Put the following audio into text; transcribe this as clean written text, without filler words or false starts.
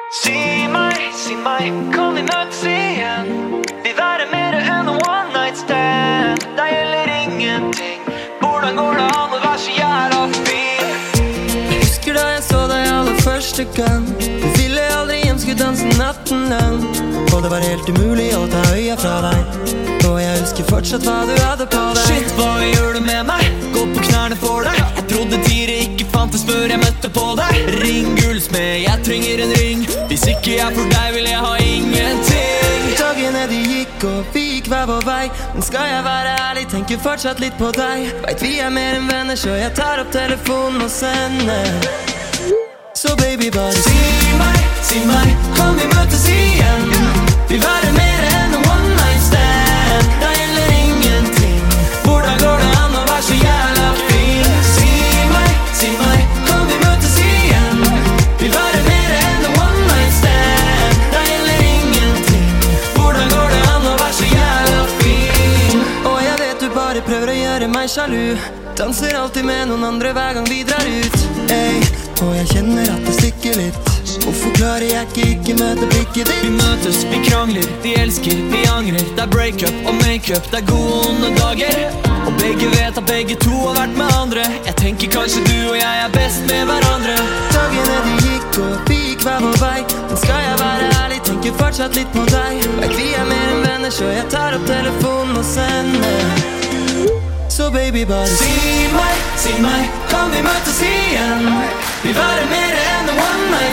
Si meg, kan vi møtes igjen? Vi være mer enn en one night stand. Det gjelder ingenting. Hvordan går det an å være så jævla fin? Husker da jeg så deg aller første gang. Du ville aldri hjem, skulle danse natten lang. Og det var helt umulig å ta øya fra deg. Og jeg husker fortsatt hva du hadde på deg. Shit, hva gjør du med meg? Gå på knærne for deg. Jeg trodde tider ikke fantes før jeg møtte på deg. Ring gullsmed, jeg trenger en ring. Hvis ikke jeg for deg vil jeg ha ingenting. Dagene de gikk og vi gikk hver vår vei. Men skal jeg være ærlig, tenker fortsatt litt på deg. Vet vi er mer enn venner, så jeg tar opp telefonen og sender. Så baby, bare si meg, kan vi møtes igjen? Vi være mer enn en one night stand. Det gjelder ingenting. Hvordan går det an å være så jævla fin? Si meg, kan vi møtes igjen? Vi være mer enn en one night stand. Det gjelder ingenting. Hvordan går det an å være så jævla fin? Og jeg vet du bare prøver å gjøre meg sjalu. Danser alltid med noen andre hver gang vi drar ut. Ey, og jeg kjenner at det stikker litt. Hvorfor klarer jeg ikke møte blikket ditt? Vi møtes, vi krangler, vi elsker, vi angrer. Det er breakup og makeup, det er gode og onde dager. Og begge vet at begge to har vært med andre. Jeg tenker kanskje du og jeg er best med hverandre. Dagene de gikk og vi gikk hver vår vei. Men skal jeg være ærlig, tenker fortsatt litt på deg. Vet vi er mer enn venner, så jeg tar opp telefonen og sender. Så baby, bare si meg, kan vi møtes igjen? Vi være mer enn en one night